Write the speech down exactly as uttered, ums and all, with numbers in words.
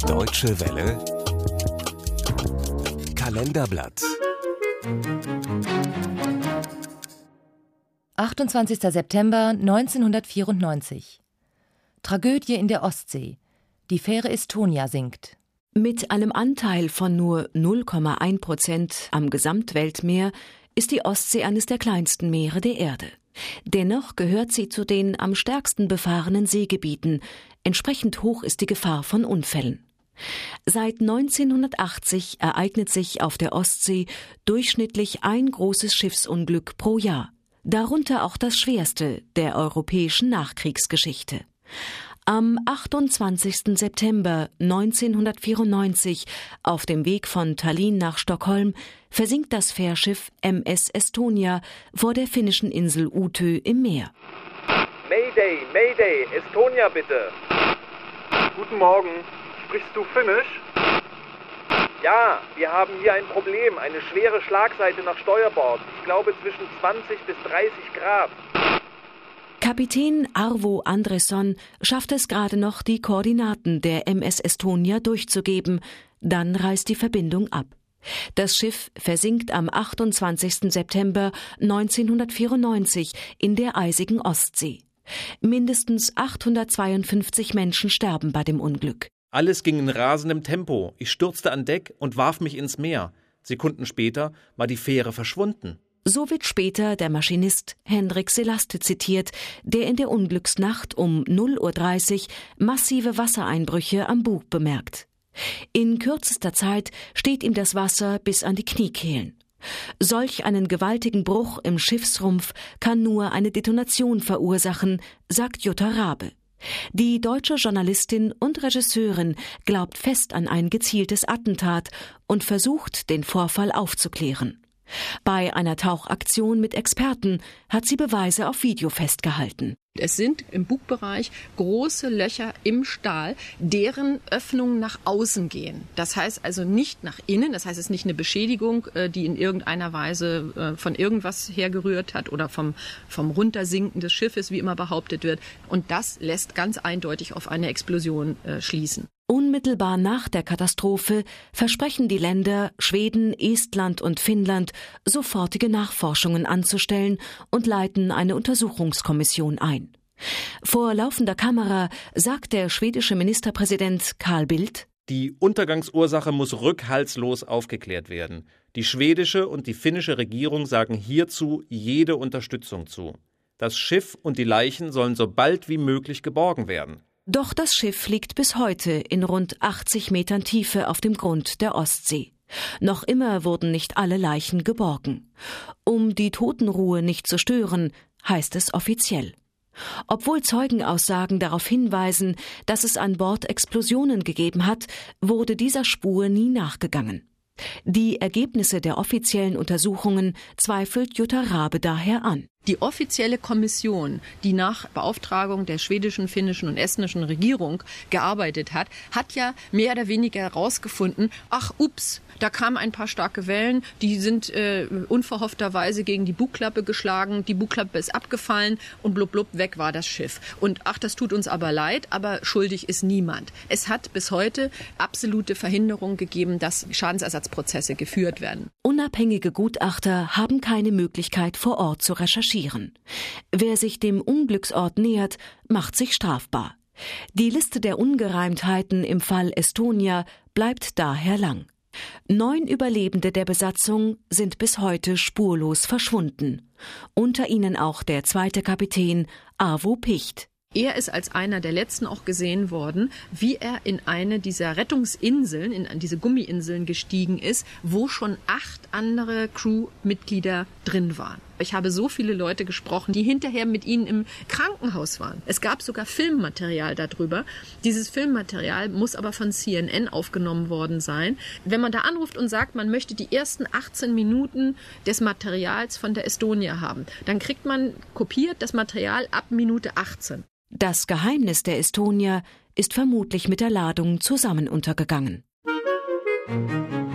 Deutsche Welle Kalenderblatt. achtundzwanzigster September neunzehnhundertvierundneunzig. Tragödie in der Ostsee. Die Fähre Estonia sinkt. Mit einem Anteil von nur null Komma eins Prozent am Gesamtweltmeer ist die Ostsee eines der kleinsten Meere der Erde. Dennoch gehört sie zu den am stärksten befahrenen Seegebieten. Entsprechend hoch ist die Gefahr von Unfällen. Seit neunzehnhundertachtzig ereignet sich auf der Ostsee durchschnittlich ein großes Schiffsunglück pro Jahr. Darunter auch das schwerste der europäischen Nachkriegsgeschichte. Am achtundzwanzigsten September neunzehnhundertvierundneunzig auf dem Weg von Tallinn nach Stockholm versinkt das Fährschiff M S Estonia vor der finnischen Insel Utö im Meer. Mayday, Mayday, Estonia bitte. Guten Morgen, sprichst du Finnisch? Ja, wir haben hier ein Problem, eine schwere Schlagseite nach Steuerbord. Ich glaube zwischen zwanzig bis dreißig Grad. Kapitän Arvo Andresson schafft es gerade noch, die Koordinaten der M S Estonia durchzugeben. Dann reißt die Verbindung ab. Das Schiff versinkt am achtundzwanzigsten September neunzehnhundertvierundneunzig in der eisigen Ostsee. Mindestens achthundertzweiundfünfzig Menschen sterben bei dem Unglück. Alles ging in rasendem Tempo. Ich stürzte an Deck und warf mich ins Meer. Sekunden später war die Fähre verschwunden. So wird später der Maschinist Hendrik Selaste zitiert, der in der Unglücksnacht um null Uhr dreißig massive Wassereinbrüche am Bug bemerkt. In kürzester Zeit steht ihm das Wasser bis an die Kniekehlen. Solch einen gewaltigen Bruch im Schiffsrumpf kann nur eine Detonation verursachen, sagt Jutta Rabe. Die deutsche Journalistin und Regisseurin glaubt fest an ein gezieltes Attentat und versucht, den Vorfall aufzuklären. Bei einer Tauchaktion mit Experten hat sie Beweise auf Video festgehalten. Es sind im Bugbereich große Löcher im Stahl, deren Öffnungen nach außen gehen. Das heißt also nicht nach innen, das heißt es ist nicht eine Beschädigung, die in irgendeiner Weise von irgendwas hergerührt hat oder vom, vom Runtersinken des Schiffes, wie immer behauptet wird. Und das lässt ganz eindeutig auf eine Explosion äh, schließen. Unmittelbar nach der Katastrophe versprechen die Länder Schweden, Estland und Finnland, sofortige Nachforschungen anzustellen und leiten eine Untersuchungskommission ein. Vor laufender Kamera sagt der schwedische Ministerpräsident Carl Bildt: Die Untergangsursache muss rückhaltslos aufgeklärt werden. Die schwedische und die finnische Regierung sagen hierzu jede Unterstützung zu. Das Schiff und die Leichen sollen so bald wie möglich geborgen werden. Doch das Schiff liegt bis heute in rund achtzig Metern Tiefe auf dem Grund der Ostsee. Noch immer wurden nicht alle Leichen geborgen. Um die Totenruhe nicht zu stören, heißt es offiziell. Obwohl Zeugenaussagen darauf hinweisen, dass es an Bord Explosionen gegeben hat, wurde dieser Spur nie nachgegangen. Die Ergebnisse der offiziellen Untersuchungen zweifelt Jutta Rabe daher an. Die offizielle Kommission, die nach Beauftragung der schwedischen, finnischen und estnischen Regierung gearbeitet hat, hat ja mehr oder weniger herausgefunden, ach ups, da kamen ein paar starke Wellen, die sind äh, unverhoffterweise gegen die Bugklappe geschlagen, die Bugklappe ist abgefallen und blub blub, weg war das Schiff. Und ach, das tut uns aber leid, aber schuldig ist niemand. Es hat bis heute absolute Verhinderung gegeben, dass Schadensersatzprozesse geführt werden. Unabhängige Gutachter haben keine Möglichkeit, vor Ort zu recherchieren. Wer sich dem Unglücksort nähert, macht sich strafbar. Die Liste der Ungereimtheiten im Fall Estonia bleibt daher lang. Neun Überlebende der Besatzung sind bis heute spurlos verschwunden. Unter ihnen auch der zweite Kapitän Arvo Picht. Er ist als einer der letzten auch gesehen worden, wie er in eine dieser Rettungsinseln, in diese Gummiinseln gestiegen ist, wo schon acht andere Crewmitglieder drin waren. Ich habe so viele Leute gesprochen, die hinterher mit ihnen im Krankenhaus waren. Es gab sogar Filmmaterial darüber. Dieses Filmmaterial muss aber von C N N aufgenommen worden sein. Wenn man da anruft und sagt, man möchte die ersten achtzehn Minuten des Materials von der Estonia haben, dann kriegt man kopiert das Material ab Minute achtzehn. Das Geheimnis der Estonia ist vermutlich mit der Ladung zusammen untergegangen.